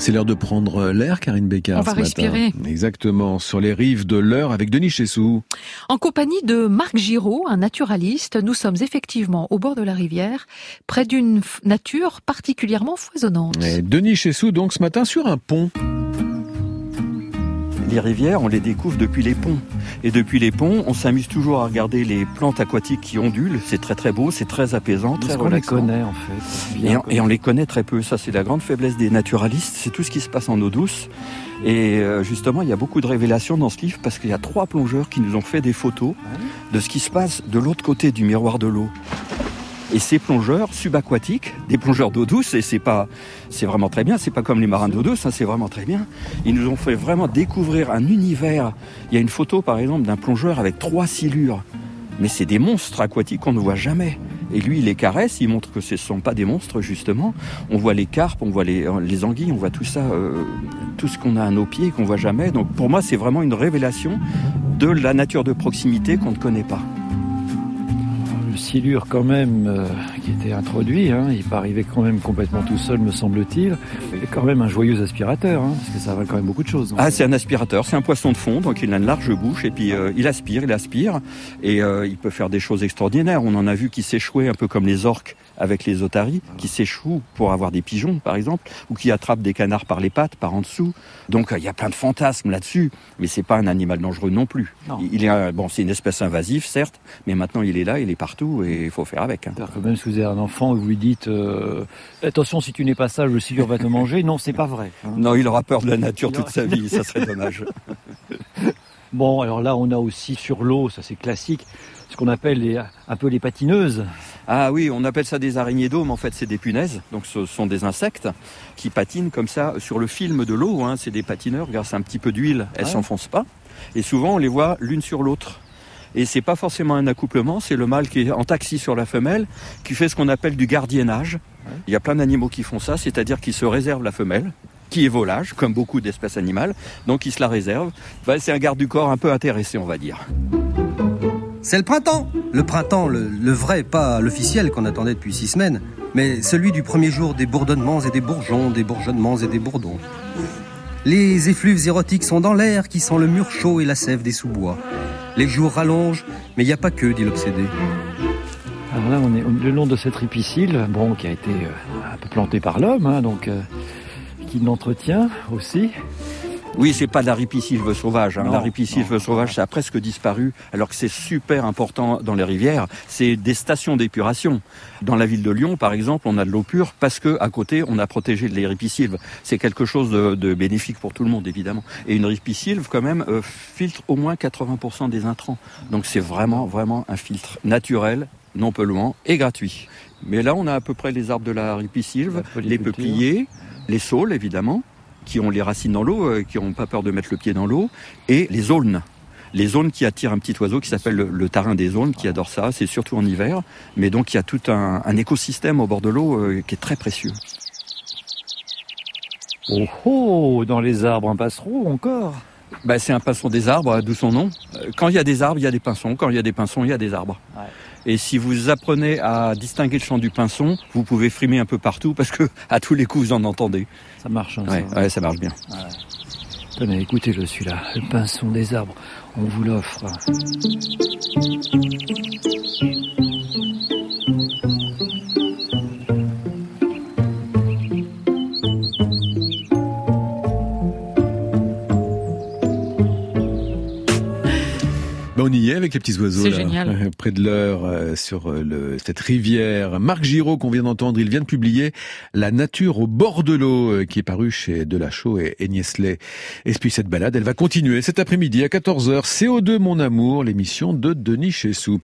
C'est l'heure de prendre l'air, Karine Bécard. On va respirer. Exactement, sur les rives de l'Eure avec Denis Chessou. En compagnie de Marc Giraud, un naturaliste, nous sommes effectivement au bord de la rivière, près d'une nature particulièrement foisonnante. Et Denis Chessou, donc, ce matin, sur un pont. Les rivières, on les découvre depuis les ponts. Et depuis les ponts, on s'amuse toujours à regarder les plantes aquatiques qui ondulent. C'est très très beau, c'est très apaisant, très relaxant. On les connaît en fait. Et on les connaît très peu. Ça, c'est la grande faiblesse des naturalistes. C'est tout ce qui se passe en eau douce. Et justement, il y a beaucoup de révélations dans ce livre parce qu'il y a 3 plongeurs qui nous ont fait des photos de ce qui se passe de l'autre côté du miroir de l'eau. Et ces plongeurs subaquatiques, des plongeurs d'eau douce, et c'est vraiment très bien, c'est pas comme les marins d'eau douce, c'est vraiment très bien. Ils nous ont fait vraiment découvrir un univers. Il y a une photo par exemple d'un plongeur avec 3 silures. Mais c'est des monstres aquatiques qu'on ne voit jamais. Et lui, il les caresse, il montre que ce ne sont pas des monstres justement. On voit les carpes, on voit les anguilles, on voit tout ça, tout ce qu'on a à nos pieds qu'on ne voit jamais. Donc pour moi, c'est vraiment une révélation de la nature de proximité qu'on ne connaît pas. Silure quand même qui était introduit, il n'est pas arrivé quand même complètement tout seul me semble-t-il. Il est quand même un joyeux aspirateur, parce que ça va quand même beaucoup de choses. C'est un aspirateur, c'est un poisson de fond, donc il a une large bouche et puis il aspire et il peut faire des choses extraordinaires. On en a vu qui s'échouaient un peu comme les orques avec les otaries, qui s'échouent pour avoir des pigeons par exemple, ou qui attrapent des canards par les pattes, par en dessous. Donc il y a plein de fantasmes là-dessus, mais c'est pas un animal dangereux non plus. Non. C'est une espèce invasive certes, mais maintenant il est là, il est partout et il faut faire avec. C'est-à-dire que même si vous avez un enfant et vous lui dites attention si tu n'es pas sage, le silure va te manger, non c'est pas vrai. Non, il aura peur de la nature toute sa vie, ça serait dommage. Bon, alors là on a aussi sur l'eau, ça c'est classique, ce qu'on appelle un peu les patineuses. Ah oui, on appelle ça des araignées d'eau, mais en fait c'est des punaises. Donc ce sont des insectes qui patinent comme ça sur le film de l'eau. C'est des patineurs, grâce à un petit peu d'huile, elles s'enfoncent pas. Et souvent on les voit l'une sur l'autre. Et c'est pas forcément un accouplement, c'est le mâle qui est en taxi sur la femelle, qui fait ce qu'on appelle du gardiennage. Il y a plein d'animaux qui font ça, c'est-à-dire qu'ils se réservent la femelle, qui est volage, comme beaucoup d'espèces animales, donc ils se la réservent. C'est un garde du corps un peu intéressé, on va dire. C'est le printemps, le vrai, pas l'officiel qu'on attendait depuis 6 semaines, mais celui du premier jour des bourdonnements et des bourgeons, des bourgeonnements et des bourdons. Les effluves érotiques sont dans l'air qui sent le mur chaud et la sève des sous-bois. Les jours rallongent, mais il n'y a pas que, dit l'obsédé. Alors là, on est le long de cette ripicile, qui a été un peu plantée par l'homme, qui l'entretient aussi. Oui, c'est pas de la ripicilve sauvage. La ripicilve sauvage, ça a presque disparu, alors que c'est super important dans les rivières. C'est des stations d'épuration. Dans la ville de Lyon, par exemple, on a de l'eau pure parce que à côté, on a protégé les ripicilves. C'est quelque chose de bénéfique pour tout le monde, évidemment. Et une ripicilve, quand même, filtre au moins 80% des intrants. Donc c'est vraiment, vraiment un filtre naturel, non polluant et gratuit. Mais là, on a à peu près les arbres de la ripicilve, les peupliers, les saules, évidemment, qui ont les racines dans l'eau, qui n'ont pas peur de mettre le pied dans l'eau, et les aulnes. Les aulnes qui attirent un petit oiseau qui s'appelle le tarin des aulnes, qui adore ça, c'est surtout en hiver. Mais donc il y a tout un écosystème au bord de l'eau qui est très précieux. Oh, dans les arbres, un passereau encore. C'est un pinson des arbres, d'où son nom. Quand il y a des arbres, il y a des pinsons. Quand il y a des pinsons, il y a des arbres. Ouais. Et si vous apprenez à distinguer le chant du pinson, vous pouvez frimer un peu partout parce que à tous les coups vous en entendez. Ça marche. Ça marche bien. Ouais. Tenez, écoutez, je suis là. Le pinson des arbres, on vous l'offre. On y est avec les petits oiseaux. C'est là, génial. Près de l'Eure, sur cette rivière. Marc Giraud qu'on vient d'entendre, il vient de publier La nature au bord de l'eau, qui est paru chez Delachaux et Niestlé. Et puis cette balade, elle va continuer cet après-midi à 14h. CO2 mon amour, l'émission de Denis Chessou.